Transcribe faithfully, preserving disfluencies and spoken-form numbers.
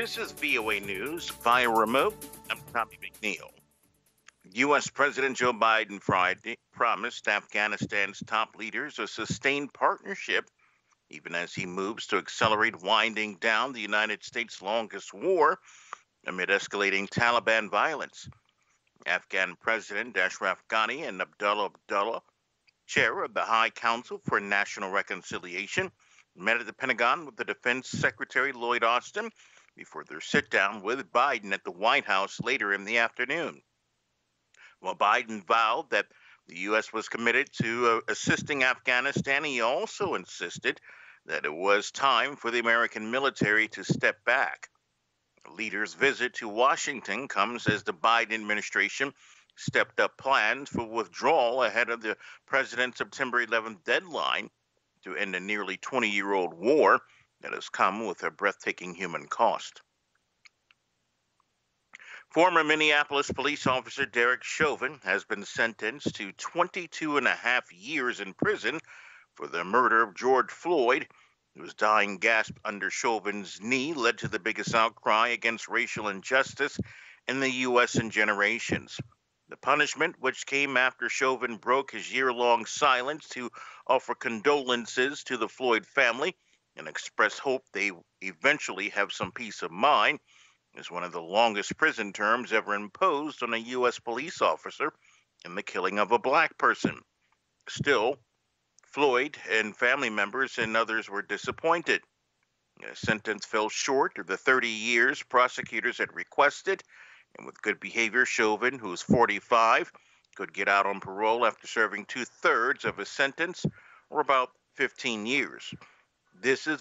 This is V O A News via remote. I'm Tommy McNeil. U S. President Joe Biden Friday promised Afghanistan's top leaders a sustained partnership, even as he moves to accelerate winding down the United States' longest war amid escalating Taliban violence. Afghan President Ashraf Ghani and Abdullah Abdullah, chair of the High Council for National Reconciliation, met at the Pentagon with the Defense Secretary Lloyd Austin before their sit down with Biden at the White House later in the afternoon. While Biden vowed that the U S was committed to uh, assisting Afghanistan, he also insisted that it was time for the American military to step back. The leader's visit to Washington comes as the Biden administration stepped up plans for withdrawal ahead of the president's September eleventh deadline to end a nearly twenty-year-old war that has come with a breathtaking human cost. Former Minneapolis police officer Derek Chauvin has been sentenced to twenty-two and a half years in prison for the murder of George Floyd, whose dying gasp under Chauvin's knee led to the biggest outcry against racial injustice in the U S in generations. The punishment, which came after Chauvin broke his year-long silence to offer condolences to the Floyd family and express hope they eventually have some peace of mind, is one of the longest prison terms ever imposed on a U S police officer in the killing of a black person. Still, Floyd and family members and others were disappointed. The sentence fell short of the thirty years prosecutors had requested, and with good behavior, Chauvin, who is forty-five, could get out on parole after serving two-thirds of his sentence, or about fifteen years. This is